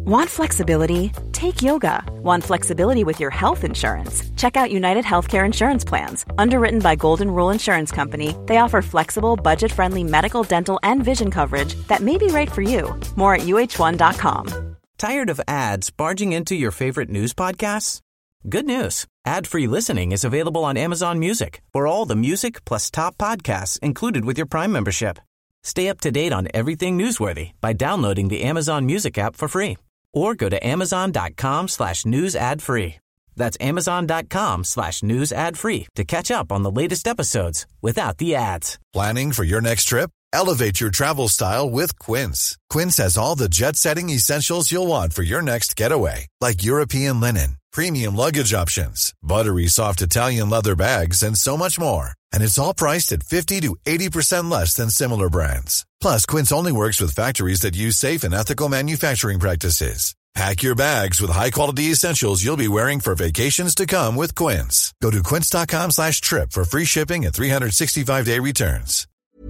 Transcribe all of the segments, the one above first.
Want flexibility? Take yoga. Want flexibility with your health insurance? Check out United Healthcare Insurance Plans. Underwritten by Golden Rule Insurance Company, they offer flexible, budget-friendly medical, dental, and vision coverage that may be right for you. More at uh1.com. Tired of ads barging into your favorite news podcasts? Good news. Ad-free listening is available on Amazon Music for all the music plus top podcasts included with your Prime membership. Stay up to date on everything newsworthy by downloading the Amazon Music app for free or go to amazon.com/news ad free. That's amazon.com/news ad free to catch up on the latest episodes without the ads. Planning for your next trip? Elevate your travel style with Quince. Quince has all the jet-setting essentials you'll want for your next getaway, like European linen, premium luggage options, buttery soft Italian leather bags, and so much more. And it's all priced at 50 to 80% less than similar brands. Plus, Quince only works with factories that use safe and ethical manufacturing practices. Pack your bags with high-quality essentials you'll be wearing for vacations to come with Quince. Go to quince.com/trip for free shipping and 365-day returns.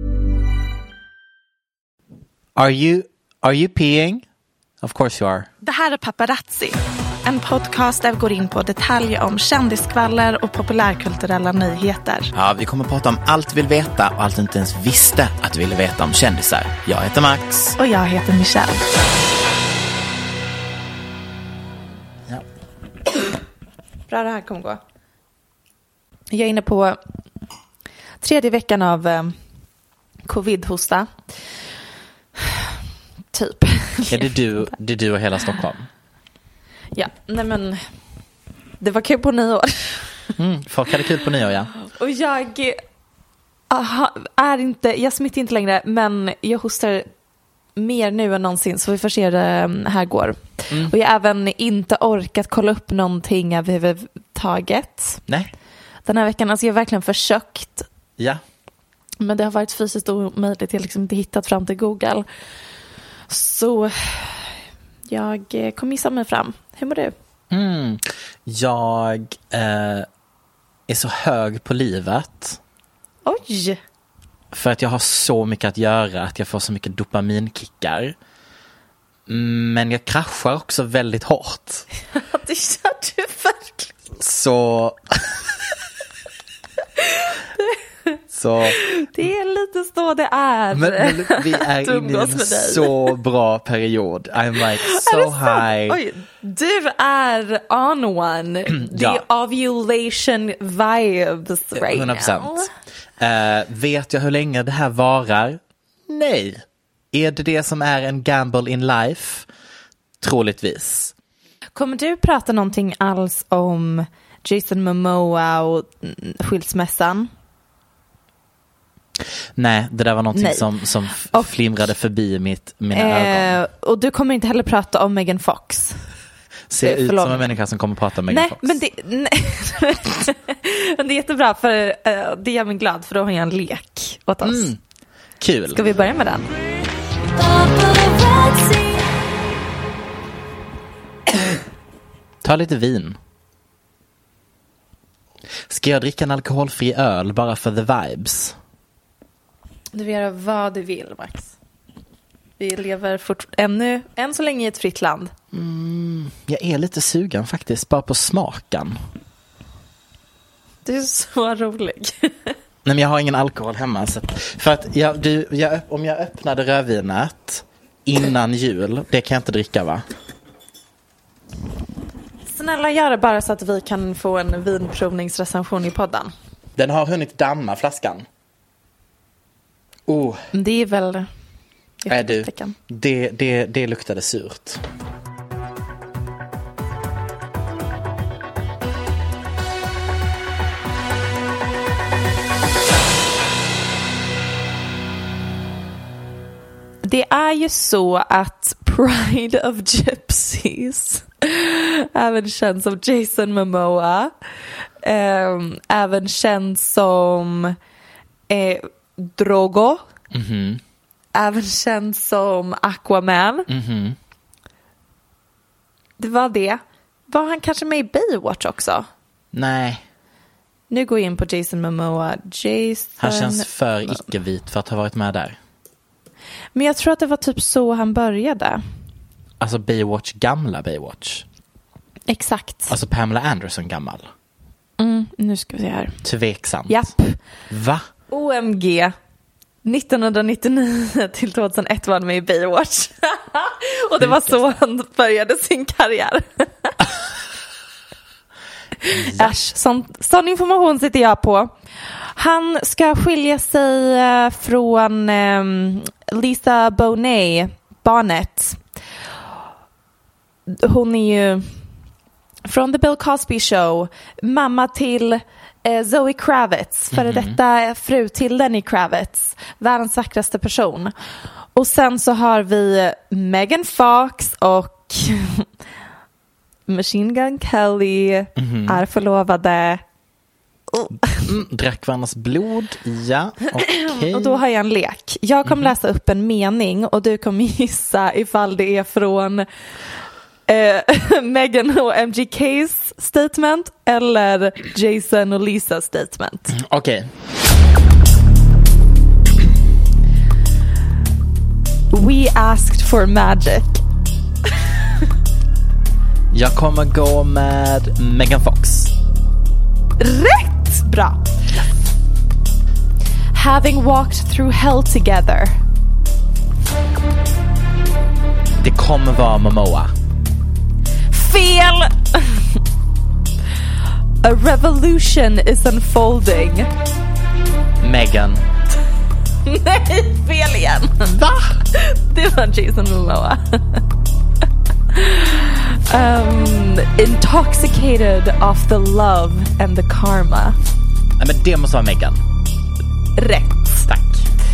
Are you peeing? Of course you are. Det här är Paparazzi. En podcast där vi går in på detaljer om kändiskvaller och populärkulturella nyheter. Ja, vi kommer att prata om allt vi vill veta och allt inte ens visste att vi ville veta om kändisar. Jag heter Max. Och jag heter Michelle. Ja. Bra, det här kommer gå. Jag är inne på 3:e veckan av covid-hosta. Typ. Är det du och hela Stockholm? Ja, nej men det var kul på nyår. Folk hade kul på nyår, ja. Och jag jag smittar inte längre, men jag hostar mer nu än någonsin, så vi får se det här går. Och jag har även inte orkat kolla upp någonting överhuvudtaget. Nej. Den här veckan, alltså jag har verkligen försökt. Ja. Men det har varit fysiskt omöjligt, jag har liksom inte hittat fram till Google. Så jag kommer missa mig fram. Hur mår du? Jag är så hög på livet. Oj! För att jag har så mycket att göra, att jag får så mycket dopaminkickar. Men jag kraschar också väldigt hårt. Det gör du verkligen. Så det är lite så det är. Men vi är inne i en så bra period. I'm like so high. Oj, du är on one. The ovulation vibes right 100%. now. Vet jag hur länge det här varar? Nej. Är det som är en gamble in life? Troligtvis. Kommer du prata någonting alls om Jason Momoa och skilsmässan? Nej, det där var någonting som flimrade förbi mina ögon. Och du kommer inte heller prata om Megan Fox. Ser ut som en människa som kommer prata om Megan Fox. Men det är jättebra, för det gör mig glad, för då har jag en lek åt oss. Kul. Ska vi börja med den? Ta lite vin. Ska jag dricka en alkoholfri öl bara för the vibes? Du vill göra vad du vill, Max. Vi lever än så länge i ett fritt land. Jag är lite sugen faktiskt, bara på smaken. Du är så rolig. Nej, men jag har ingen alkohol hemma. För att om jag öppnade rödvinet innan jul, det kan jag inte dricka, va? Snälla, gör det bara så att vi kan få en vinprovningsrecension i podden. Den har hunnit damma, flaskan. Det är väl det luktade surt. Det är ju så att Pride of Gypsies även känd som Jason Momoa, även känd som Drogo, även känd som Aquaman. Det var det. Var han kanske med i Baywatch också? Nej. Nu går jag in på Jason Momoa. Han känns för icke-vit för att ha varit med där. Men jag tror att det var typ så han började. Alltså Baywatch, gamla Baywatch. Exakt. Alltså Pamela Anderson gammal. Nu ska vi se här. Tveksamt. Japp. Va? OMG. 1999 till 2001 var han med i Baywatch. Och det var så han började sin karriär. Äsch, sån information sitter jag på. Han ska skilja sig från Lisa Bonet. Hon är ju från The Bill Cosby Show, mamma till Zoe Kravitz, före detta fru till Lenny Kravitz, världens vackraste person. Och sen så har vi Megan Fox och Machine Gun Kelly är förlovade. Drack varandras blod, ja, okej. Och då har jag en lek. Jag kommer läsa upp en mening och du kommer gissa ifall det är från Megan och MGK's statement eller Jason och Lisas statement. Okej. We asked for magic. Jag kommer gå med Megan Fox. Rätt! Bra. Having walked through hell together. Det kommer vara Momoa. Fel! A revolution is unfolding. Megan. Nej, fel igen. Va? Det var Jason Momoa. Intoxicated of the love and the karma. Nej, men det måste vara Megan. Rätt. Tack.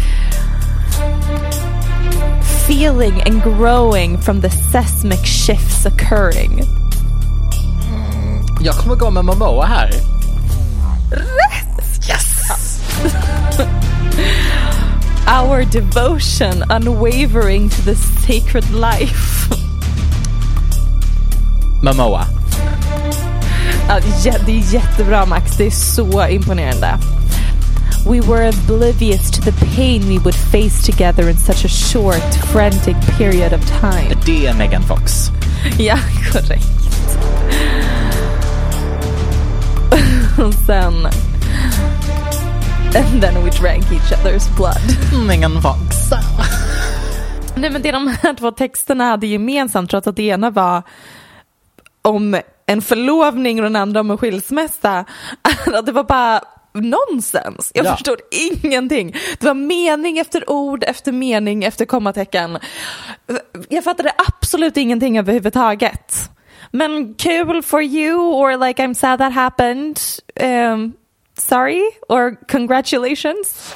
Feeling and growing from the seismic shifts occurring. Jag kommer gå med Momoa här. Rätt! Yes! Our devotion unwavering to the sacred life. Momoa. Ja, det är jättebra, Max. Det är så imponerande. We were oblivious to the pain we would face together in such a short, frantic period of time. Det är Megan Fox. Ja, korrekt. Och sen... And then we drank each other's blood. Megan Fox. Nej, men det de här två texterna hade gemensamt, trots att det ena var om en förlovning och den andra om en skilsmässa, det var bara nonsens. Jag förstod ingenting. Det var mening efter ord, efter mening, efter kommatecken. Jag fattade absolut ingenting överhuvudtaget. Men kul for you, or like I'm sad that happened. Sorry, or congratulations.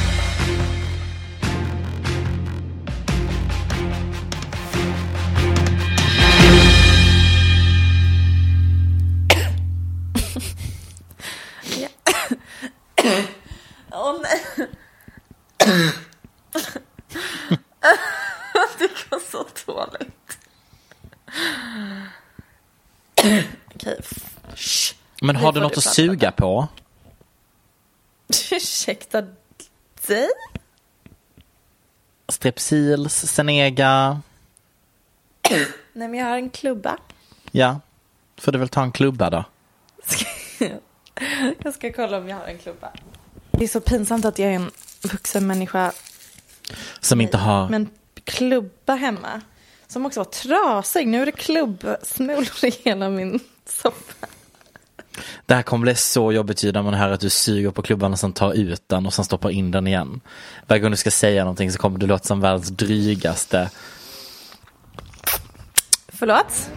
Åh nej. Det går så dåligt. Okej. Men har du något att suga på? Ursäkta dig? Strepsils, Senega. Nej, men jag har en klubba. Ja, får du väl ta en klubba då? Jag ska kolla om jag har en klubba. Det är så pinsamt att jag är en vuxen människa som inte har... Men klubba hemma, som också var trasig. Nu är det klubbsmulor i hela min soffa. Det här kommer bli så jobbigt när man hör att du suger på klubban och sen tar ut den och sen stoppar in den igen. Varje gång du ska säga någonting så kommer du låta som världens drygaste. Förlåt?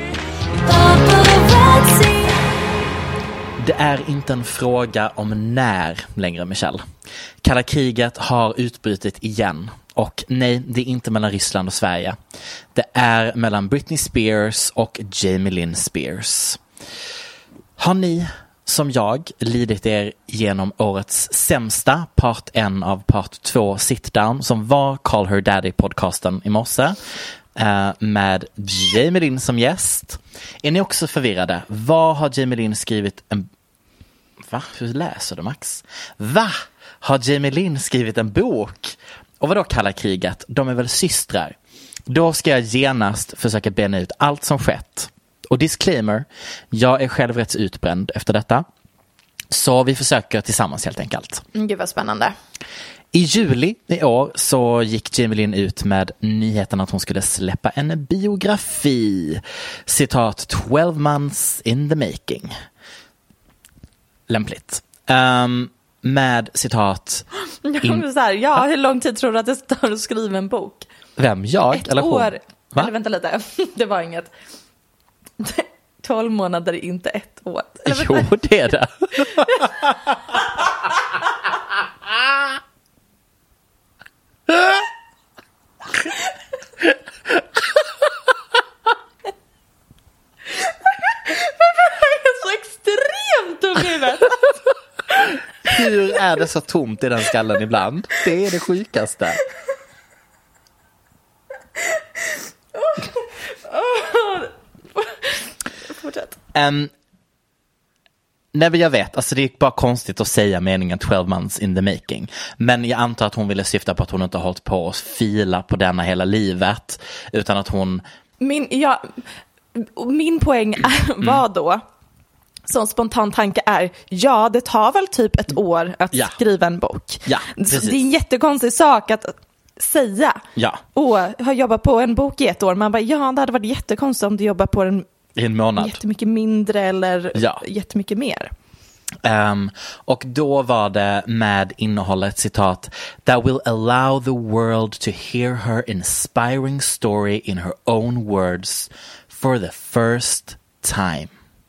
Det är inte en fråga om när längre, Michelle. Kalla kriget har utbrutit igen. Och nej, det är inte mellan Ryssland och Sverige. Det är mellan Britney Spears och Jamie Lynn Spears. Har ni, som jag, lidit er genom årets sämsta part 1 av part 2 sit-down som var Call Her Daddy-podcasten i morse med Jamie Lynn som gäst? Är ni också förvirrade? Vad har Jamie Lynn skrivit en... Va? Hur läser du, Max? Va? Har Jamie Lynn skrivit en bok? Och vad då Kalla kriget? De är väl systrar? Då ska jag genast försöka bena ut allt som skett. Och disclaimer, jag är själv rätt utbränd efter detta. Så vi försöker tillsammans helt enkelt. Gud vad spännande. I juli i år så gick Jamie Lynn ut med nyheten att hon skulle släppa en biografi. Citat, 12 months in the making. Lämpligt. Med citat... hur lång tid tror du att det tar att skriva en bok? Vem? Jag? Ett eller hon? år. Va? Eller vänta lite. Det var inget. 12 månader är inte ett år. Eller, jo, det är det. Jag är så extremt dum i huvudet. Hur är det så tomt i den skallen ibland? Det är det sjukaste. Fortsätt. Nej, jag vet, alltså det är bara konstigt att säga meningen 12 months in the making. Men jag antar att hon ville syfta på att hon inte har hållit på att fila på denna hela livet, utan att hon... Min poäng var då, som spontan tanke är, ja, det tar väl typ ett år att skriva en bok. Ja, precis. Det är en jättekonstig sak att säga. Ja. Har jobbat på en bok i ett år. Man bara, ja, det hade varit jättekonstigt om du jobbar på den i en månad. Jättemycket mindre eller jättemycket mer. Och då var det med innehållet citat, that will allow the world to hear her inspiring story in her own words for the first time.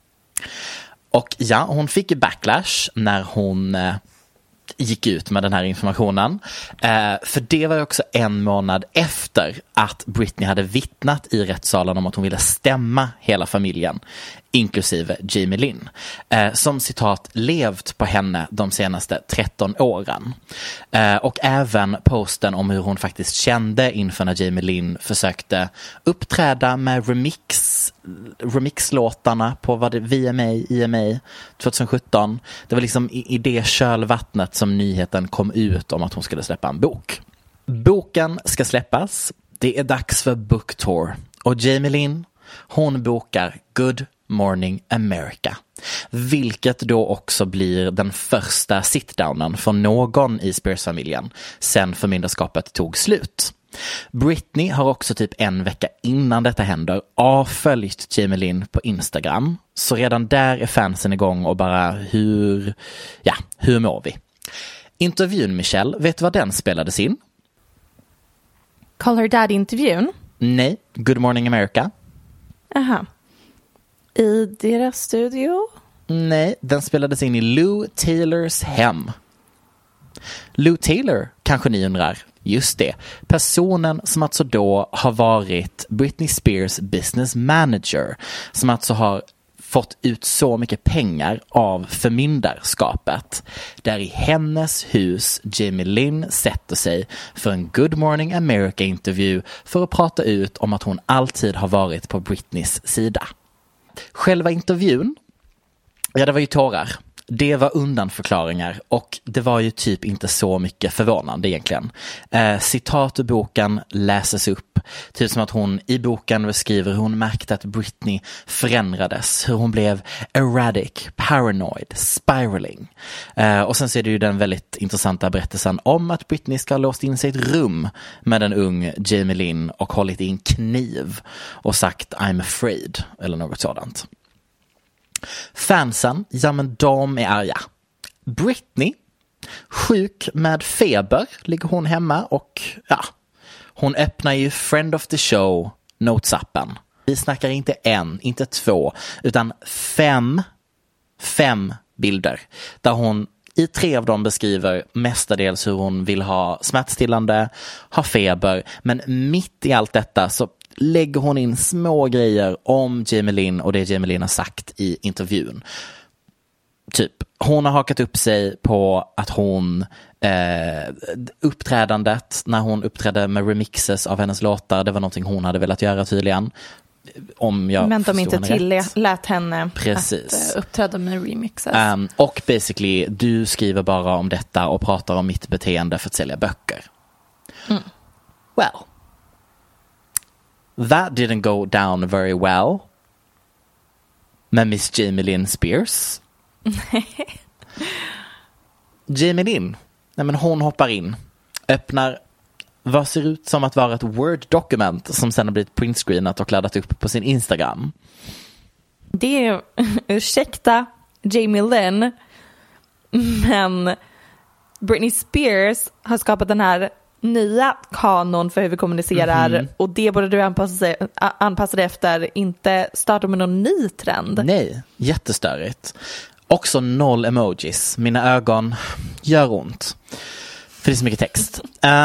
Och ja, hon fick backlash när hon gick ut med den här informationen. För det var ju också en månad efter att Britney hade vittnat i rättssalen om att hon ville stämma hela familjen, inklusive Jamie Lynn, som citat levt på henne de senaste 13 åren. Och även posten om hur hon faktiskt kände inför när Jamie Lynn försökte uppträda med remixlåtarna på VMA 2017. Det var liksom i det kölvattnet som nyheten kom ut om att hon skulle släppa en bok. Boken ska släppas. Det är dags för book tour. Och Jamie Lynn, hon bokar Good Morning America. Vilket då också blir den första sit-downen för någon i Spears-familjen sen förmyndarskapet tog slut. Britney har också typ en vecka innan detta händer avföljt Jamie Lynn på Instagram. Så redan där är fansen igång och bara hur mår vi? Intervjun, Michelle, vet du vad den spelades in? Call Her Dad-intervjun? Nej, Good Morning America. Aha. I deras studio? Nej, den spelades in i Lou Taylors hem. Lou Taylor, kanske ni undrar. Just det. Personen som alltså då har varit Britney Spears business manager. Som alltså har fått ut så mycket pengar av förmyndarskapet. Där i hennes hus Jamie Lynn sätter sig för en Good Morning America-intervju för att prata ut om att hon alltid har varit på Britneys sida. Själva intervjun, det var ju tårar. Det var undanförklaringar och det var ju typ inte så mycket förvånande egentligen. Citat ur boken läses upp. Typ som att hon i boken beskriver hur hon märkte att Britney förändrades. Hur hon blev erratic, paranoid, spiraling. Och sen så är det ju den väldigt intressanta berättelsen om att Britney ska ha låst in sig i ett rum med en ung Jamie Lynn och hållit i en kniv och sagt I'm afraid eller något sådant. Fansen, ja men de är arga. Britney, sjuk med feber, ligger hon hemma och hon öppnar ju Friend of the Show Notes-appen. Vi snackar inte en, inte två, utan fem bilder där hon i 3 av dem beskriver mestadels hur hon vill ha smärtstillande, ha feber, men mitt i allt detta så lägger hon in små grejer om Jamie Lynn och det Jamie Lynn har sagt i intervjun. Typ, hon har hakat upp sig på att hon uppträdandet när hon uppträdde med remixes av hennes låtar, det var någonting hon hade velat göra tydligen. Men de inte tillät henne att uppträda med remixes. Och basically, du skriver bara om detta och pratar om mitt beteende för att sälja böcker. Well, That didn't go down very well med Miss Jamie Lynn Spears. Jamie Lynn, nej men hon hoppar in, öppnar vad ser ut som att vara ett Word-dokument som sen har blivit printscreenat och laddat upp på sin Instagram. Det är, ursäkta Jamie Lynn, men Britney Spears har skapat den här nya kanon för hur vi kommunicerar, och det borde du anpassa dig efter, inte starta med någon ny trend. Nej, jättestörigt. Också 0 emojis. Mina ögon gör ont. För det är så mycket text.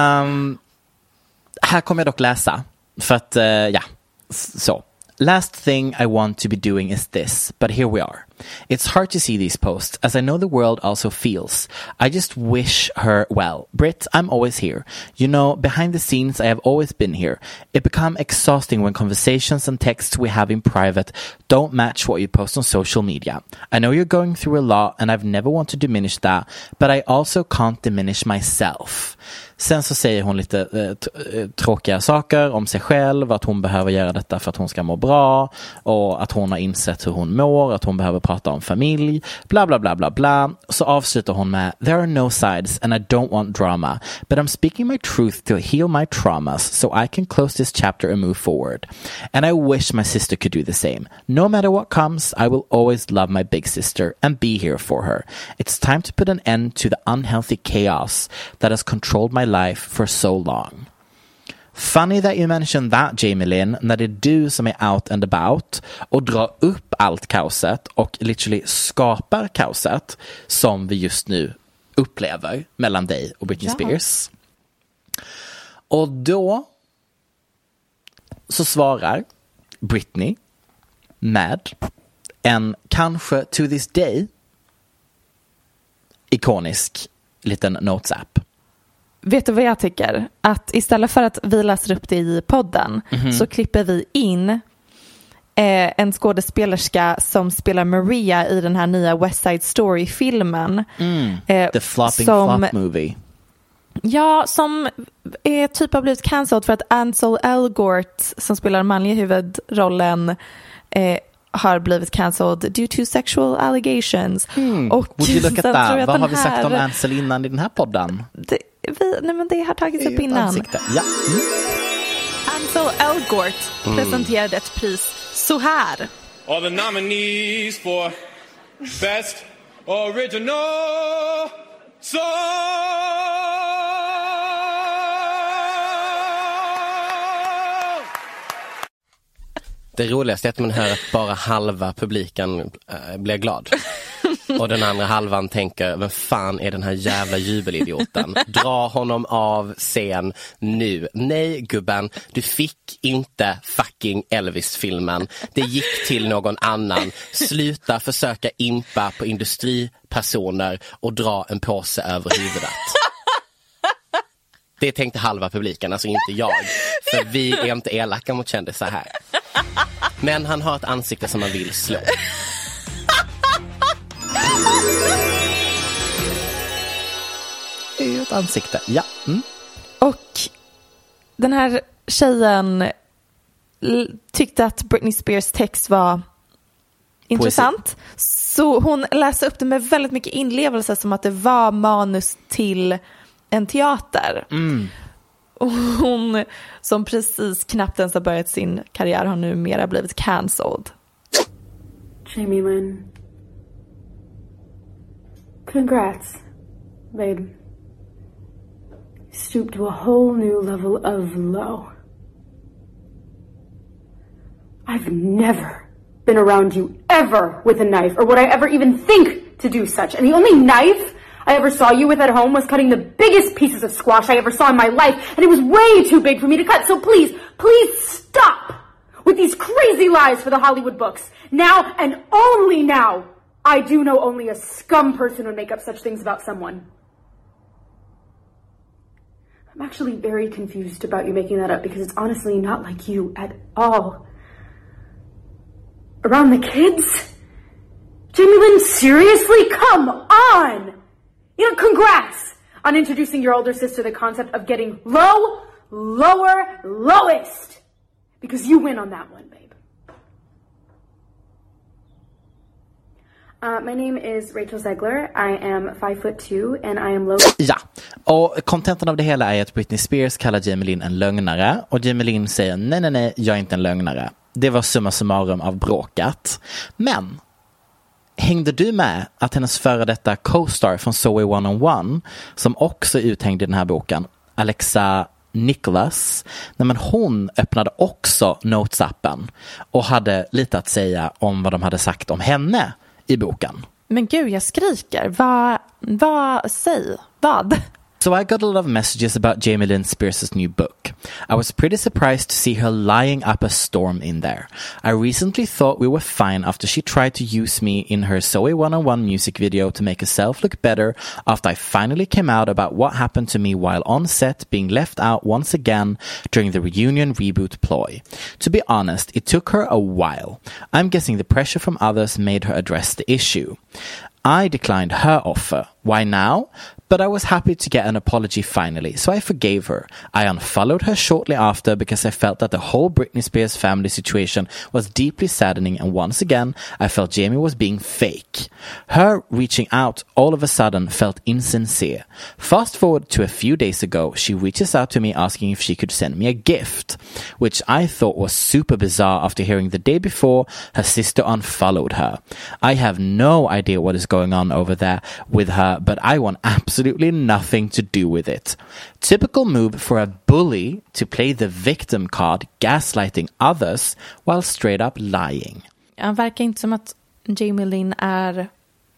Här kommer jag dock läsa. För att, så. Last thing I want to be doing is this, but here we are. It's hard to see these posts, as I know the world also feels. I just wish her well. Brit, I'm always here. You know, behind the scenes I have always been here. It becomes exhausting when conversations and texts we have in private don't match what you post on social media. I know you're going through a lot and I've never wanted to diminish that, but I also can't diminish myself. Sen så säger hon lite tråkiga saker om sig själv, att hon behöver göra detta för att hon ska må bra, och att hon har insett hur hon mår, att hon behöver prata om familj, bla bla bla bla bla. Så avslutar hon med: There are no sides and I don't want drama, but I'm speaking my truth to heal my traumas so I can close this chapter and move forward. And I wish my sister could do the same. No matter what comes, I will always love my big sister and be here for her. It's time to put an end to the unhealthy chaos that has controlled my life for so long. Funny that you mentioned that, Jamie Lynn, när det är du som är out and about och drar upp allt kaoset och literally skapar kaoset som vi just nu upplever mellan dig och Britney Spears. Och då så svarar Britney med en kanske to this day ikonisk liten notes-app. Vet du vad jag tycker? Att istället för att vi läser upp det i podden så klipper vi in en skådespelerska som spelar Maria i den här nya West Side Story-filmen. The Flopping Flop Movie. Ja, som är typ har blivit cancelled för att Ansel Elgort, som spelar manliga huvudrollen, har blivit cancelled due to sexual allegations. Och would you look at that? Vad har vi sagt om Ansel innan i den här podden? Nej, men det har tagits upp innan. Ja. Ansel Elgort presenterade ett pris så här. All the nominees for Best Original Song. Det roligaste är att man hör att bara halva publiken blir glad. Och den andra halvan tänker: vem fan är den här jävla jubelidioten? Dra honom av scen nu. Nej, gubben, du fick inte fucking Elvis-filmen. Det gick till någon annan. Sluta försöka impa på industripersoner och dra en påse över huvudet. Det tänkte halva publiken, alltså inte jag. För vi är inte elaka mot kändisar här. Men han har ett ansikte som man vill slå. Det är ju ett ansikte, ja. Och den här tjejen tyckte att Britney Spears text var intressant. Så hon läste upp det med väldigt mycket inlevelse, som att det var manus till en teater. Och hon, som precis knappt ens har börjat sin karriär, har nu mera blivit cancelled. Jamie Lynn. Congrats, babe. Stooped to a whole new level of low. I've never been around you ever with a knife, or would I ever even think to do such. And the only knife I ever saw you with at home was cutting the biggest pieces of squash I ever saw in my life, and it was way too big for me to cut. So please, please stop with these crazy lies for the Hollywood books. Now, and only now, I do know only a scum person would make up such things about someone. I'm actually very confused about you making that up, because it's honestly not like you at all. Around the kids? Jamie Lynn, seriously? Come on! You know, congrats on introducing your older sister to the concept of getting low, lower, lowest. Because you win on that one, babe. My name is Rachel Zegler. I am 5'2" and I am low. Ja, och kontentan av det hela är att Britney Spears kallar Jamie Lynn en lögnare. Och Jamie Lynn säger nej, jag är inte en lögnare. Det var summa summarum av bråkat. Men hängde du med att hennes före detta co-star från So Way 101, som också är uthängd i den här boken, Alexa Nicholas, men hon öppnade också Notes-appen och hade lite att säga om vad de hade sagt om henne i boken. Men gud, jag skriker. Säg. Vad? So I got a lot of messages about Jamie Lynn Spears' new book. I was pretty surprised to see her lying up a storm in there. I recently thought we were fine after she tried to use me in her Zoe 101 music video to make herself look better after I finally came out about what happened to me while on set being left out once again during the reunion reboot ploy. To be honest, it took her a while. I'm guessing the pressure from others made her address the issue. I declined her offer. Why now? But I was happy to get an apology finally, so I forgave her. I unfollowed her shortly after because I felt that the whole Britney Spears family situation was deeply saddening, and once again, I felt Jamie was being fake. Her reaching out all of a sudden felt insincere. Fast forward to a few days ago, she reaches out to me asking if she could send me a gift, which I thought was super bizarre after hearing the day before her sister unfollowed her. I have no idea what is going on over there with her, but I want absolutely nothing to do with it. Typical move for a bully to play the victim card, gaslighting others while straight up lying. Det verkar inte som att Jamie Lynn är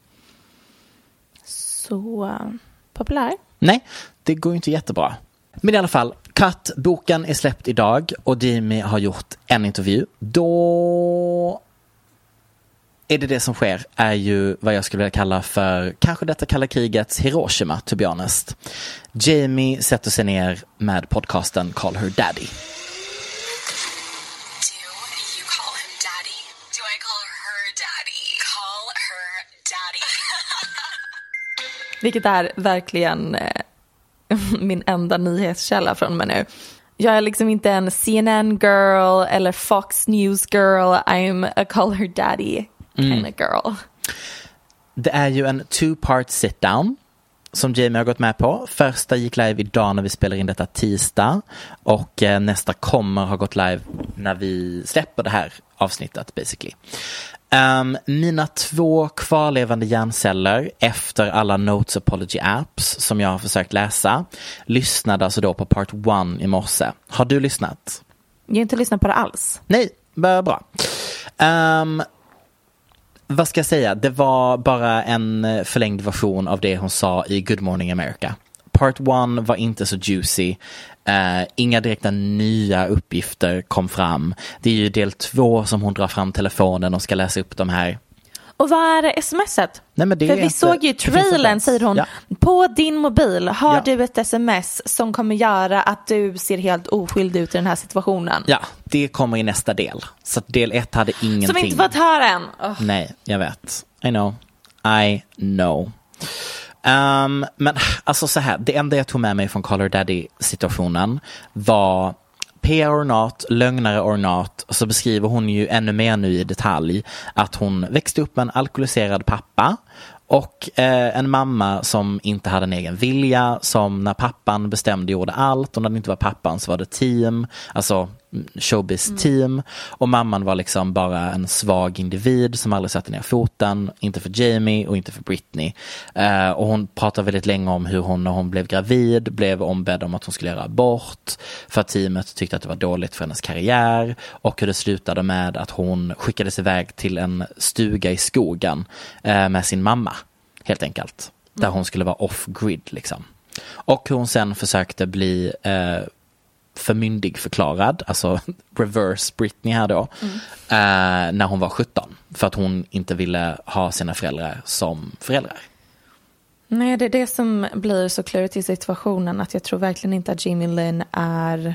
så populär. Nej, det går ju inte jättebra. Men i alla fall, boken är släppt idag och Jamie har gjort en intervju. Då är det som sker är ju vad jag skulle vilja kalla för kanske detta kalla krigets Hiroshima, to be honest. Jamie sätter sig ner med podcasten Call Her Daddy. Vilket är verkligen min enda nyhetskälla från mig nu. Jag är liksom inte en CNN girl eller Fox News girl. I'm a Call Her Daddy kind of girl. Det är ju en 2-part sit-down som Jamie har gått med på. Första gick live idag när vi spelar in detta tisdag. Och nästa kommer ha gått live när vi släpper det här avsnittet basically. Mina 2 kvarlevande hjärnceller efter alla Notes Apology apps som jag har försökt läsa lyssnade alltså då på part 1 i morse. Har du lyssnat? Jag har inte lyssnat på det alls. Nej, bra. Vad ska jag säga? Det var bara en förlängd version av det hon sa i Good Morning America. Part 1 var inte så juicy. Inga direkta nya uppgifter kom fram. Det är ju del 2 som hon drar fram telefonen och ska läsa upp de här. Och vad är smset? Nej, men det för är vi inte, såg ju trailern, säger hon. Ja. På din mobil har du ett sms som kommer göra att du ser helt oskyldig ut i den här situationen. Ja, det kommer i nästa del. Så del 1 hade ingenting. Som vi inte fått höra än. Nej, jag vet. I know. Men alltså så här, det enda jag tog med mig från Call Her Daddy-situationen var PR or not, lögnare or not. Så beskriver hon ju ännu mer nu i detalj att hon växte upp med en alkoholiserad pappa och en mamma som inte hade en egen vilja, som när pappan bestämde gjorde allt, och när det inte var pappan så var det team, alltså showbiz team, och mamman var liksom bara en svag individ som aldrig satte ner foten, inte för Jamie och inte för Britney. Och hon pratade väldigt länge om hur hon när hon blev gravid blev ombedd om att hon skulle göra abort för att teamet tyckte att det var dåligt för hennes karriär, och hur det slutade med att hon skickades iväg till en stuga i skogen med sin mamma, helt enkelt, där hon skulle vara off-grid liksom. Och hur hon sen försökte bli förmyndig förklarad, alltså reverse Britney här då, när hon var 17, för att hon inte ville ha sina föräldrar som föräldrar. Nej, det är det som blir så klurigt i situationen, att jag tror verkligen inte att Jamie Lynn är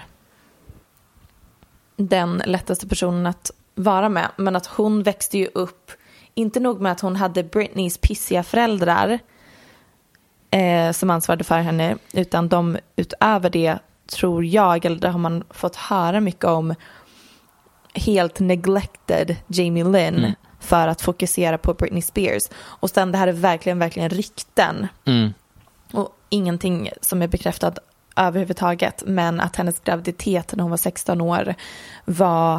den lättaste personen att vara med, men att hon växte ju upp, inte nog med att hon hade Britneys pissiga föräldrar som ansvarade för henne, utan de utöver det, tror jag, eller det har man fått höra mycket om, helt neglected Jamie Lynn för att fokusera på Britney Spears. Och sen det här är verkligen rykten. Och ingenting som är bekräftat överhuvudtaget, men att hennes graviditet när hon var 16 år var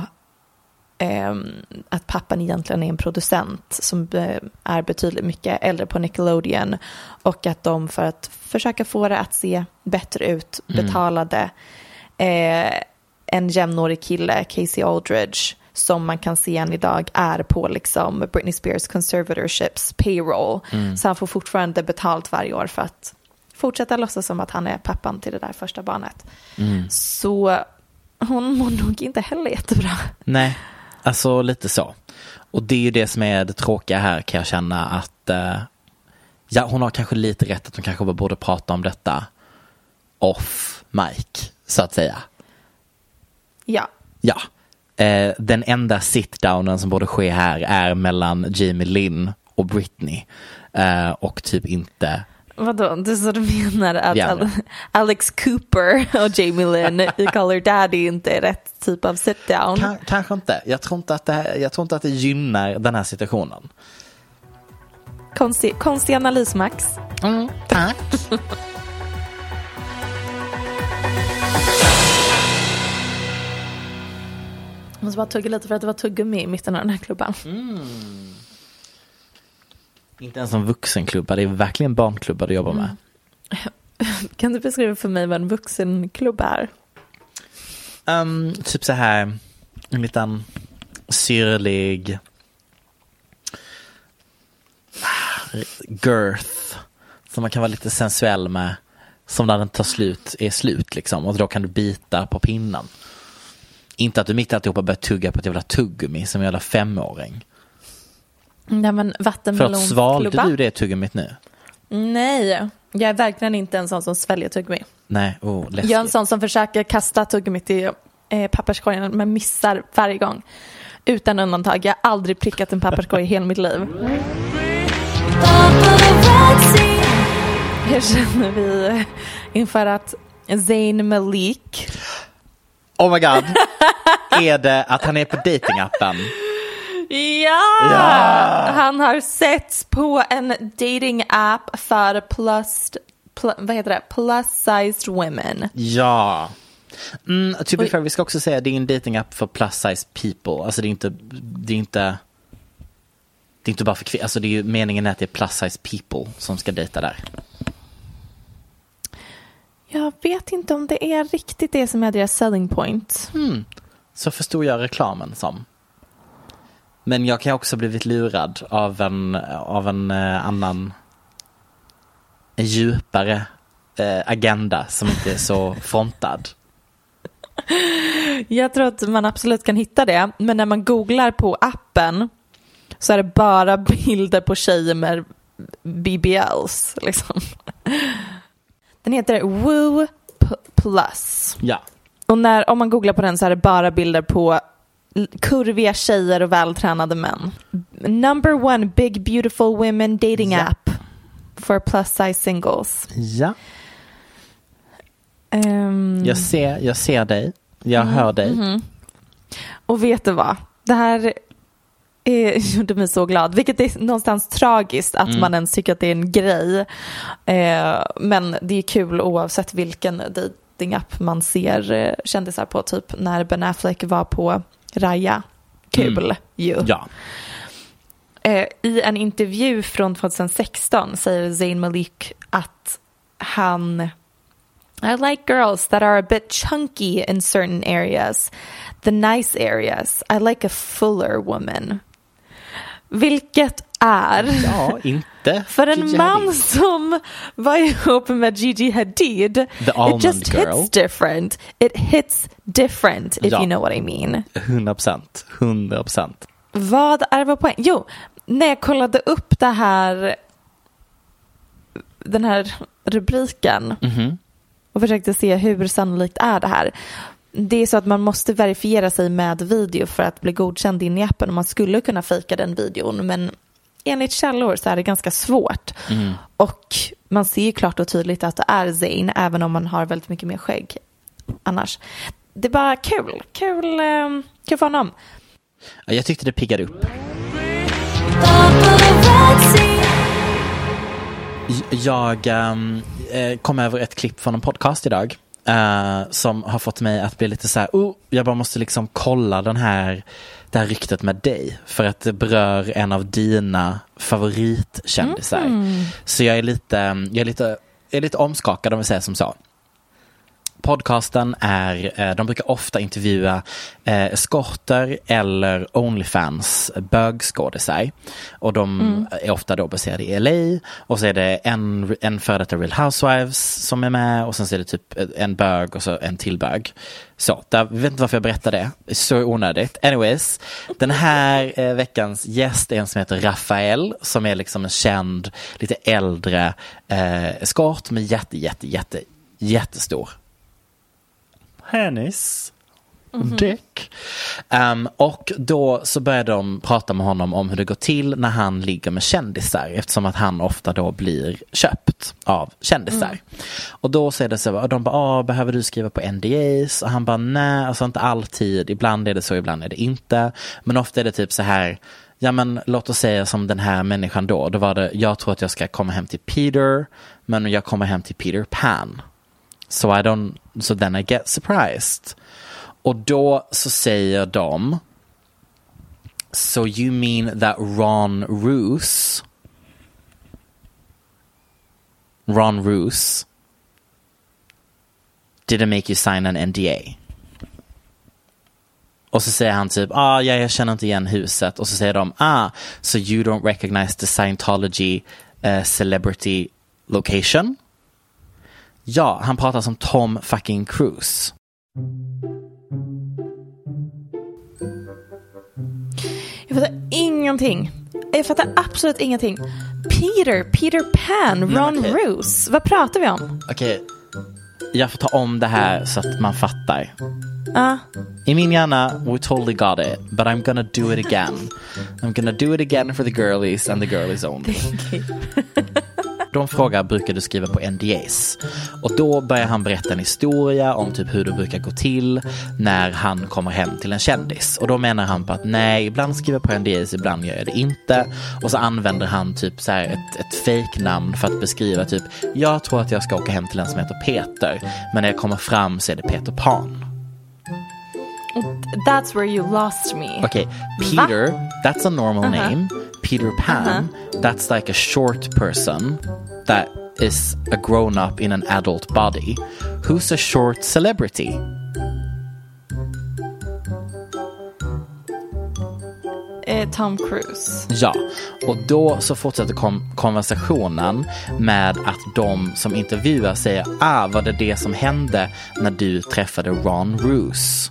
att pappan egentligen är en producent som är betydligt mycket äldre på Nickelodeon, och att de för att försöka få det att se bättre ut betalade en jämnårig kille, Casey Aldridge, som man kan se än idag är på liksom Britney Spears conservatorships payroll. Så han får fortfarande betalt varje år för att fortsätta låtsas som att han är pappan till det där första barnet. Så hon mår nog inte heller jättebra. Nej, alltså lite så. Och det är ju det som är det tråkiga här, kan jag känna, att hon har kanske lite rätt att hon kanske borde prata om detta off mic, så att säga. Ja. Den enda sit-downen som borde ske här är mellan Jamie Lynn och Britney. Och typ inte... Vadå? Det är så du menar att Alex Cooper och Jamie Lynn i Call Her Daddy inte är rätt typ av sit-down? Kanske inte. Jag tror inte att det gynnar den här situationen. Konstig analys, Max. Tack. Jag måste bara tugga lite för att det var tuggummi i mitten av den här klubban. Inte ens en vuxenklubba, det är verkligen barnklubbar du jobbar med. Kan du beskriva för mig vad en vuxenklubb är? Typ så här en liten syrlig girth som man kan vara lite sensuell med, som när den tar slut är slut liksom, och då kan du bita på pinnen. Inte att du mitt i alltihopa börjar tugga på ett jävla tuggummi som en jävla 5-åring. Nej, men vattenballonsklubba. Svalde du det tuggummit nu? Nej, jag är verkligen inte en sån som sväljer tuggummi. Nej, läskigt. Jag är en sån som försöker kasta tuggumit i papperskorgen men missar varje gång. Utan undantag. Jag har aldrig prickat en papperskorg i hela mitt liv. Hur känner vi inför att Zayn Malik... Oh my god. Är det att han är på datingappen? Ja! Han har setts på en dating-app för plus-sized women. Ja. To be fair, vi ska också säga att det är en dating-app för plus-sized people. Alltså det är inte bara för kvinnor. Alltså det är ju meningen att det är plus-sized people som ska dejta där. Jag vet inte om det är riktigt det som är deras selling point. Så förstod jag reklamen som. Men jag kan också blivit lurad av en annan, en djupare agenda som inte är så frontad. Jag tror att man absolut kan hitta det. Men när man googlar på appen så är det bara bilder på tjejer med BBLs. Liksom. Den heter Woo Plus. Ja. Och om man googlar på den så är det bara bilder på kurviga tjejer och vältränade män. Number 1 big beautiful women dating app for plus size singles. Ja. Jag ser dig. Jag hör dig. Och vet du vad? Det här gjorde mig så glad. Vilket är någonstans tragiskt att man ens tycker att det är en grej. Men det är kul oavsett vilken dating-app man ser kändisar på. Typ när Ben Affleck var på Raya. Kul ju. Ja. I en intervju från 2016 säger Zayn Malik att I like girls that are a bit chunky in certain areas. The nice areas. I like a fuller woman. Vilket är... Ja, inte. För en man som var ihop med Gigi Hadid. It just hits different. It hits different if you know what I mean. 100%. Vad är vår poäng? Jo, när jag kollade upp den här rubriken och försökte se hur sannolikt är det här. Det är så att man måste verifiera sig med video för att bli godkänd in i appen, och man skulle kunna fejka den videon, men enligt källor så är det ganska svårt. Och man ser klart och tydligt att det är Zayn, även om man har väldigt mycket mer skägg annars. det är bara kul för honom. Jag tyckte det piggade upp. Jag kom över ett klipp från en podcast idag som har fått mig att bli lite så här, jag bara måste liksom kolla det här ryktet med dig, för att det berör en av dina favoritkändisar. Så jag är lite omskakad, om vi säger som så. Podcasten de brukar ofta intervjua eskorter eller OnlyFans bögskådisar, och de är ofta då baserade i LA, och så är det en före detta Real Housewives som är med, och sen så är det typ en bög och så en till bög. Så, jag vet inte varför jag berättar det. Så onödigt. Anyways, den här veckans gäst är en som heter Rafael, som är liksom en känd, lite äldre eskort med jättestor penis. Dick. Och då så började de prata med honom om hur det går till när han ligger med kändisar, eftersom att han ofta då blir köpt av kändisar. Och då så är det så, och de bara, behöver du skriva på NDAs? Och han bara, nej, alltså inte alltid. Ibland är det så, ibland är det inte. Men ofta är det typ så här, ja men låt oss säga som den här människan då var det, jag tror att jag ska komma hem till Peter, men jag kommer hem till Peter Pan. So then I get surprised. Och då så säger de, so you mean that Ron Roos didn't make you sign an NDA? Och så säger han typ, jag känner inte igen huset. Och så säger de, so you don't recognize the Scientology celebrity location? Ja, han pratar som Tom fucking Cruise. Jag fattar ingenting. Jag fattar absolut ingenting. Peter Pan, Ron Roos. Vad pratar vi om? Okej, jag får ta om det här så att man fattar. I min hjärna, we totally got it, but I'm gonna do it again. I'm gonna do it again for the girlies and the girlies only. De frågar, brukar du skriva på NDAs? Och då börjar han berätta en historia om typ hur det brukar gå till när han kommer hem till en kändis. Och då menar han på att nej, ibland skriver jag på NDAs, ibland gör jag det inte. Och så använder han typ så här ett fake-namn för att beskriva typ, jag tror att jag ska åka hem till en som heter Peter, men när jag kommer fram så är det Peter Pan. That's where you lost me. Okay, Peter, that's a normal name. Peter Pan, that's like a short person that is a grown-up in an adult body. Who's a short celebrity? Tom Cruise. Ja, och då så fortsätter konversationen med att de som intervjuar säger, var det som hände när du träffade Ron Roos?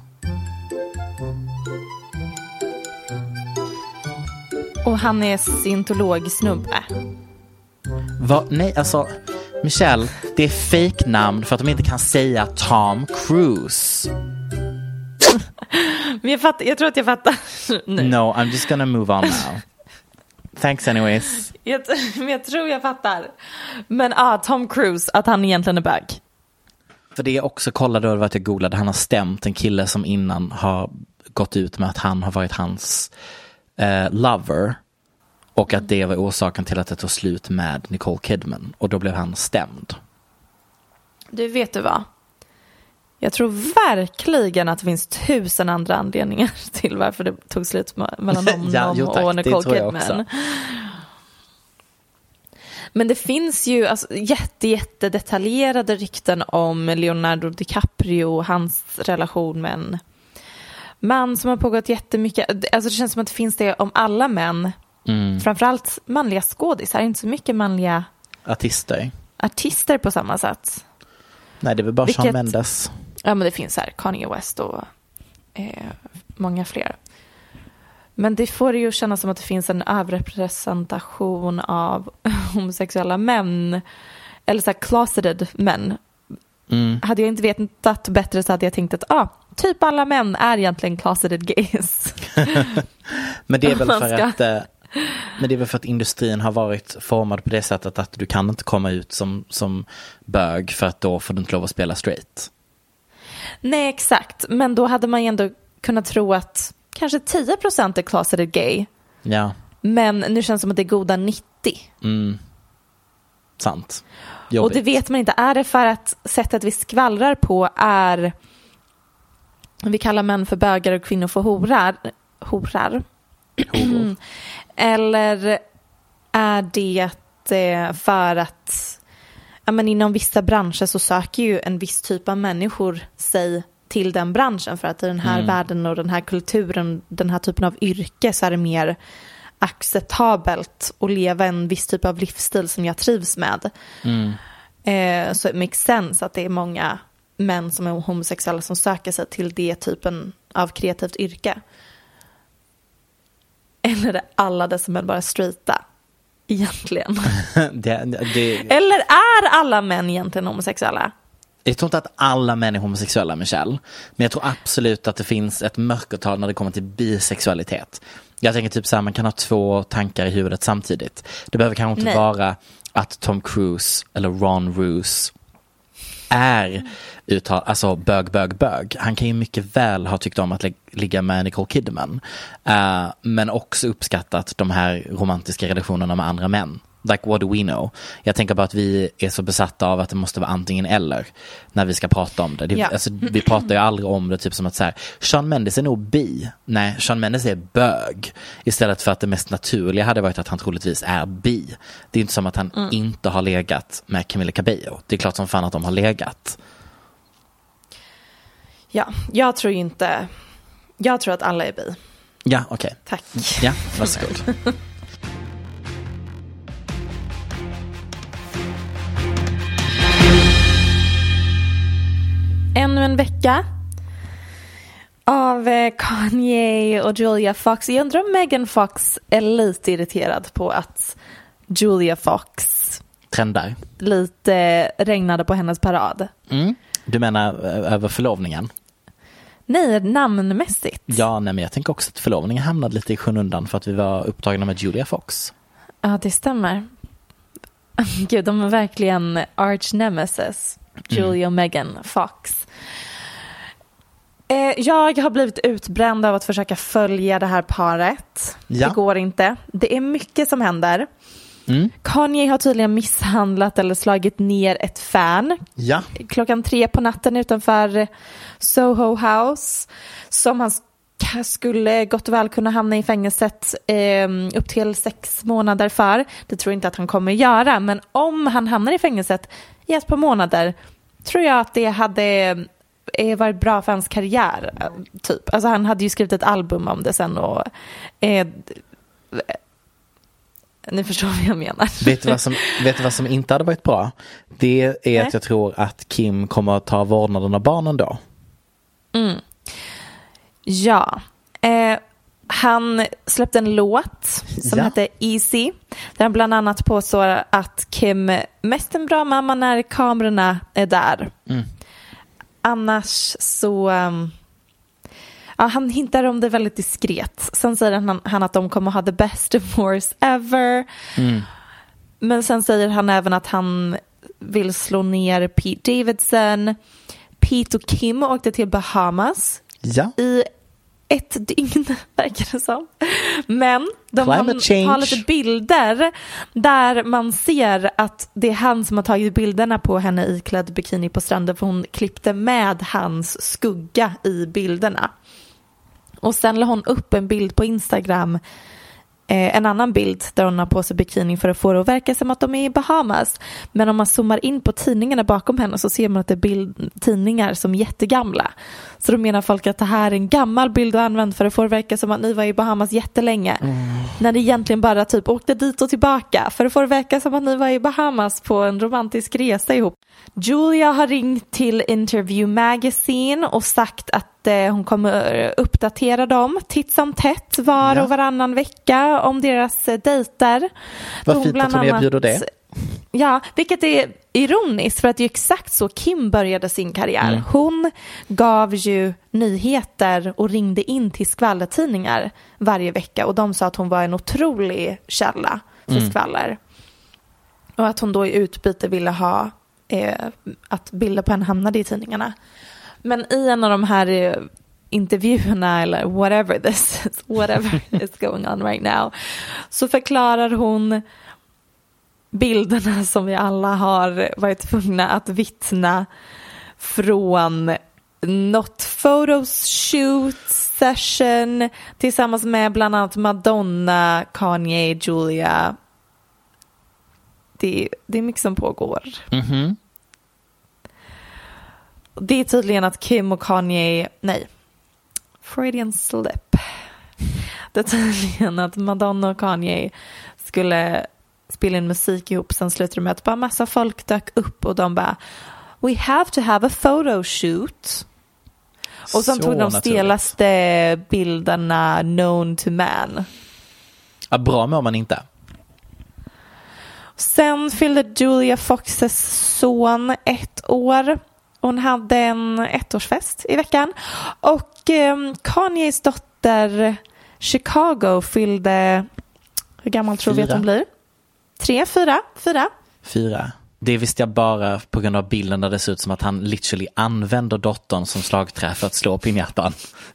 Och han är scientologsnubbe. Nej, alltså Michelle, det är fake-namn för att de inte kan säga Tom Cruise. Men jag tror att jag fattar. No, I'm just gonna move on now. Thanks anyways. Jag tror jag fattar. Men Tom Cruise, att han egentligen är bög. För det jag också kollade var att jag googlade, han har stämt en kille som innan har gått ut med att han har varit hans lover, och att det var orsaken till att det tog slut med Nicole Kidman, och då blev han stämd. Du, vet du vad? Jag tror verkligen att det finns 1000 andra anledningar till varför det tog slut mellan honom och Nicole Kidman. Men det finns ju alltså jätte detaljerade rykten om Leonardo DiCaprio och hans relation med en man som har pågått jättemycket. Alltså det känns som att det finns det om alla män. Framförallt manliga skådisar, inte så mycket manliga artister på samma sätt. Nej, det är väl bara Shawn Mendes. Ja, men det finns här Kanye West och många fler. Men det får ju kännas som att det finns en överrepresentation av homosexuella män, eller så här closeted män. Hade jag inte vetat bättre så hade jag tänkt att typ alla män är egentligen closeted gays. Men det är väl för att industrin har varit formad på det sättet att du kan inte komma ut som bög, för att då får du inte lov att spela straight. Nej, exakt. Men då hade man ju ändå kunnat tro att kanske 10% är closeted gay. Ja. Men nu känns det som att det är goda 90. Sant. Och Jobbigt. det vet man inte. Är det för att sättet vi skvallrar på är... Vi kallar män för bögar och kvinnor för horar. Eller är det för att inom vissa branscher så söker ju en viss typ av människor sig till den branschen för att i den här världen och den här kulturen, den här typen av yrke så är det mer acceptabelt att leva en viss typ av livsstil som jag trivs med. Så det makes sense att det är många män som är homosexuella som söker sig till det typen av kreativt yrke. Eller är alla dessa män bara straighta egentligen? Eller är alla män egentligen homosexuella? Jag tror inte att alla män är homosexuella, Michelle. Men jag tror absolut att det finns ett mörkertal när det kommer till bisexualitet. Jag tänker typ så här, man kan ha 2 tankar i huvudet samtidigt. Det behöver kanske inte vara att Tom Cruise eller Ron Roos är alltså bög. Han kan ju mycket väl ha tyckt om att ligga med Nicole Kidman. Men också uppskattat de här romantiska relationerna med andra män. Like, what do we know? Jag tänker bara att vi är så besatta av att det måste vara antingen eller när vi ska prata om det. Alltså, vi pratar ju aldrig om det typ som att så här, Shawn Mendes är nog bi. Nej, Shawn Mendes är bög. Istället för att det mest naturliga hade varit att han troligtvis är bi. Det är inte som att han inte har legat med Camila Cabello. Det är klart som fan att de har legat. Ja, jag tror inte... Jag tror att alla är bi. Ja, okej. Tack. Ja, varsågod. Ännu en vecka av Kanye och Julia Fox. Jag undrar om Megan Fox är lite irriterad på att Julia Fox trendar. Lite regnade på hennes parad. Du menar över förlovningen? Nej, namnmässigt. Ja, nej, men jag tänker också att förlovningen hamnade lite i skymundan för att vi var upptagna med Julia Fox. Ja, det stämmer. Gud, de är verkligen arch nemesis. Julia och Megan Fox. Jag har blivit utbränd av att försöka följa det här paret. Ja. Det går inte. Det är mycket som händer. Kanye har tydligen misshandlat eller slagit ner ett fan. Ja. 3:00 på natten utanför Soho House. Som han skulle gott och väl kunna hamna i fängelset upp till 6 månader för. Det tror jag inte att han kommer göra. Men om han hamnar i fängelset i ett par månader tror jag att det hade varit bra för hans karriär. Typ. Alltså han hade ju skrivit ett album om det sen och ni förstår vad jag menar. Vet du vad som inte hade varit bra? Det är att jag tror att Kim kommer att ta vårdnaden av barnen då. Ja. Han släppte en låt som heter Easy. Där han bland annat påstår att Kim mest en bra mamma när kamerorna är där. Annars så... han hintar om det väldigt diskret. Sen säger han att de kommer ha the best divorce ever. Men sen säger han även att han vill slå ner Pete Davidson. Pete och Kim åkte till Bahamas i ett dygn, verkar det som. Men de har lite bilder där man ser att det är han som har tagit bilderna på henne iklädd bikini på stranden, för hon klippte med hans skugga i bilderna. Och sen la hon upp en bild på Instagram, en annan bild där hon har på sig bikini för att få det att verka som att de är i Bahamas. Men om man zoomar in på tidningarna bakom henne så ser man att det är tidningar som är jättegamla. Så då menar folk att det här är en gammal bild att använda för att få det verka som att ni var i Bahamas jättelänge. När det egentligen bara typ åkte dit och tillbaka för att få det verka som att ni var i Bahamas på en romantisk resa ihop. Julia har ringt till Interview Magazine och sagt att hon kommer uppdatera dem titt som tätt var och varannan vecka om deras dejter. Vad fint att hon erbjuder det. Ja, vilket är ironiskt för att det är exakt så Kim började sin karriär. Hon gav ju nyheter och ringde in till skvallertidningar varje vecka och de sa att hon var en otrolig källa för skvaller. Och att hon då i utbyte ville ha att bilder på henne hamnade i tidningarna. Men i en av de här intervjuerna eller whatever is going on right now, så förklarar hon bilderna som vi alla har varit tvungna att vittna från not photos shoot session tillsammans med bland annat Madonna, Kanye, Julia. Det är mycket som pågår. Mhm. Det är tydligen att Kim och Kanye, Freudian slip. Det är tydligen att Madonna och Kanye skulle spela in musik ihop, sen slutade de med att bara massa folk dök upp och de bara we have to have a photo shoot. Och sen tog de stelaste bilderna known to man. Ja, bra mår man inte. Sen fyllde Julia Foxes son 1 år. Hon hade en 1-årsfest i veckan. Och Kanyes dotter Chicago fyllde, hur gammal tror vi att hon blir? 3, 4. Det visste jag bara på grund av bilden där det ser ut som att han literally använder dottern som slagträ för att slå pinjatan.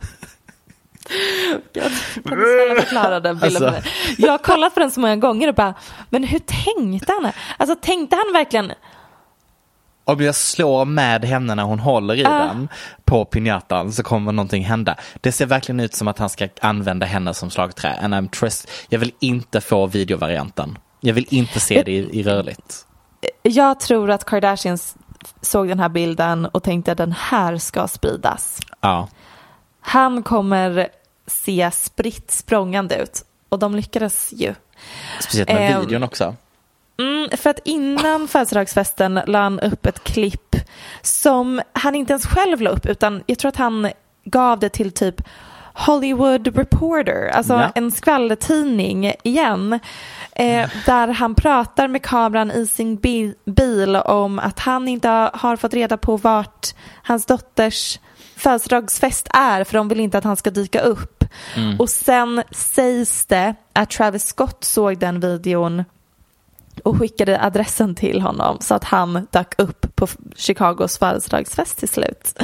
Kan du snälla förklara den bilden för mig? Jag har kollat på den så många gånger och bara, men hur tänkte han? Alltså tänkte han verkligen... Om jag slår med henne när hon håller i den på pinjatan så kommer någonting hända. Det ser verkligen ut som att han ska använda henne som slagträ. And jag vill inte få videovarianten. Jag vill inte se det i rörligt. Jag tror att Kardashians såg den här bilden och tänkte att den här ska spridas. Ja. Han kommer se spritt språngande ut. Och de lyckades ju. Speciellt med videon också. För att innan födelsedagsfesten la han upp ett klipp som han inte ens själv la upp, utan jag tror att han gav det till typ Hollywood Reporter, alltså en skvallertidning igen, där han pratar med kameran i sin bil om att han inte har fått reda på vart hans dotters födelsedagsfest är, för de vill inte att han ska dyka upp. Och sen sägs det att Travis Scott såg den videon och skickade adressen till honom så att han dök upp på Chicagos födelsedagsfest till slut.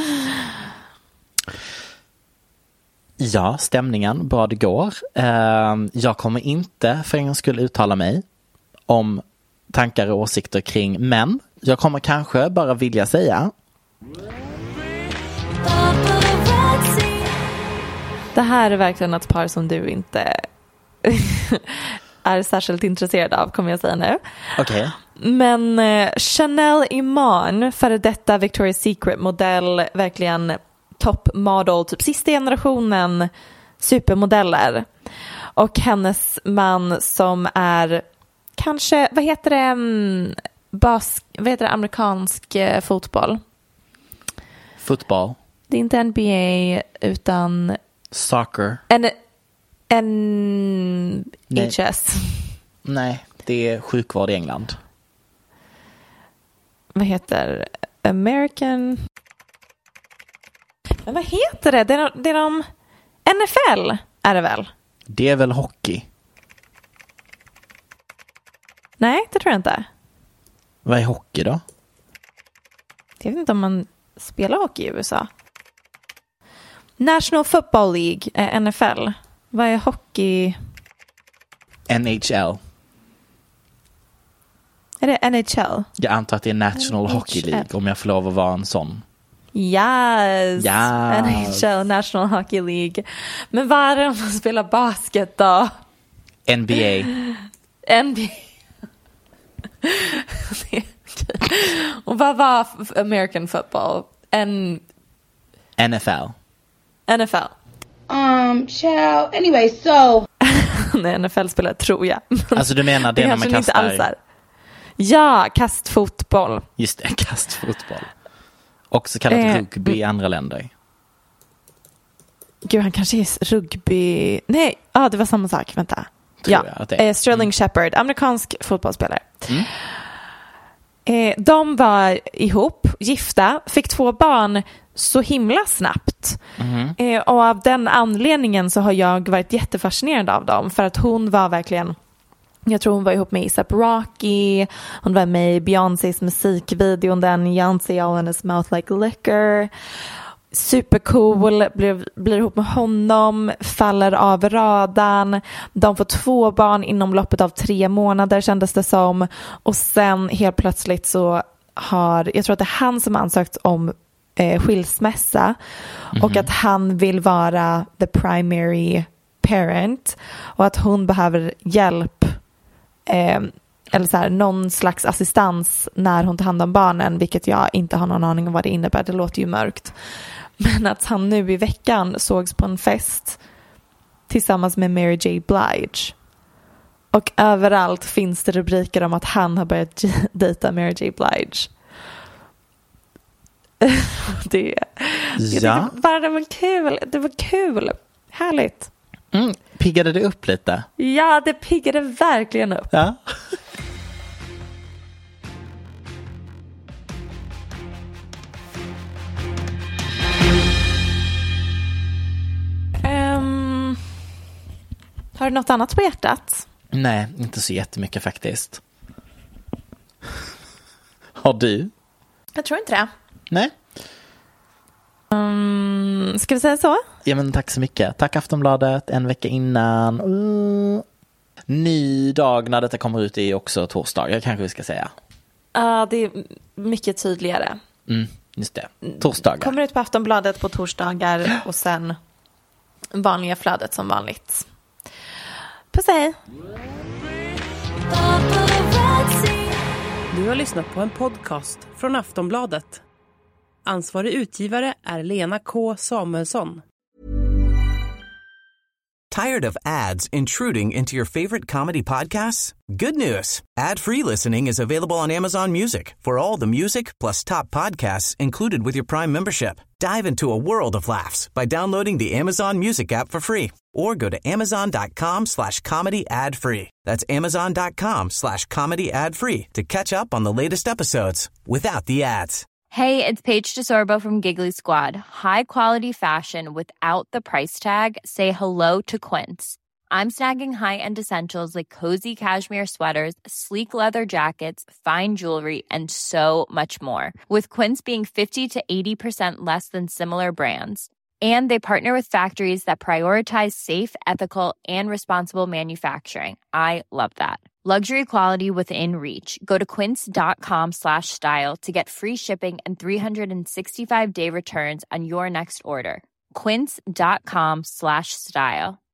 Ja, stämningen, bra det går. Jag kommer inte för en gång skulle uttala mig om tankar och åsikter kring män. Jag kommer kanske bara vilja säga: det här är verkligen ett par som du inte är särskilt intresserad av, kommer jag säga nu. Okay. Men Chanel Iman, före detta Victoria's Secret-modell, verkligen toppmodel, typ sista generationen supermodeller. Och hennes man som är kanske, vad heter det amerikansk fotboll? Fotboll. Det är inte NBA utan soccer. NHS. Nej, det är sjukvård i England. Vad heter American? Men vad heter det? Det är de NFL är det väl? Det är väl hockey? Nej, det tror jag inte. Vad är hockey då? Jag vet inte om man spelar hockey i USA. National Football League, NFL. Vad är hockey? NHL. Är det NHL? Jag antar att det är National Hockey League, om jag får lov att vara en sån. Yes. NHL, National Hockey League. Men vad är det om man spelar basket då? NBA. Och vad var American football? NFL. Ciao. Anyway, so. Nej, NFL-spelare tror jag. Alltså du menar det när man kastar? Ja, kastfotboll. Just det, kastfotboll. Också kallat rugby i andra länder. Gud, han kanske är rugby. Nej, det var samma sak, vänta. Sterling Shepard, amerikansk fotbollsspelare. De var ihop, gifta, fick 2 barn så himla snabbt. Och av den anledningen så har jag varit jättefascinerad av dem, för att hon var verkligen, jag tror hon var ihop med A$AP Rocky, hon var med i Beyoncés musikvideon, den Beyoncé All in His Mouth Like Liquor. supercool, blir ihop med honom, faller av radarn. De får 2 barn inom loppet av 3 månader kändes det som. Och sen helt plötsligt så jag tror att det är han som ansökt om skilsmässa. Och att han vill vara the primary parent. Och att hon behöver hjälp eller så här, någon slags assistans när hon tar hand om barnen, vilket jag inte har någon aning om vad det innebär. Det låter ju mörkt. Men att han nu i veckan sågs på en fest tillsammans med Mary J. Blige. Och överallt finns det rubriker om att han har börjat dejta Mary J. Blige. Det var kul. Härligt. Piggade det upp lite? Ja, det piggade verkligen upp. Ja. Har du något annat på hjärtat? Nej, inte så jättemycket faktiskt. Har du? Jag tror inte det. Nej. Ska vi säga så? Ja, men tack så mycket. Tack Aftonbladet, en vecka innan. Ny dag när detta kommer ut är också torsdagar, kanske vi ska säga. Det är mycket tydligare. Just det. Torsdagar. Kommer ut på Aftonbladet på torsdagar och sen vanliga flödet som vanligt. Puss hej! Du har lyssnat på en podcast från Aftonbladet. Ansvarig utgivare är Lena K. Samuelsson. Tired of ads intruding into your favorite comedy podcasts? Good news. Ad-free listening is available on Amazon Music for all the music plus top podcasts included with your Prime membership. Dive into a world of laughs by downloading the Amazon Music app for free or go to amazon.com/comedy ad-free. That's amazon.com/comedy ad-free to catch up on the latest episodes without the ads. Hey, it's Paige DeSorbo from Giggly Squad. High quality fashion without the price tag. Say hello to Quince. I'm snagging high-end essentials like cozy cashmere sweaters, sleek leather jackets, fine jewelry, and so much more. With Quince being 50 to 80% less than similar brands. And they partner with factories that prioritize safe, ethical, and responsible manufacturing. I love that. Luxury quality within reach. Go to quince.com/style to get free shipping and 365-day returns on your next order. Quince.com/style.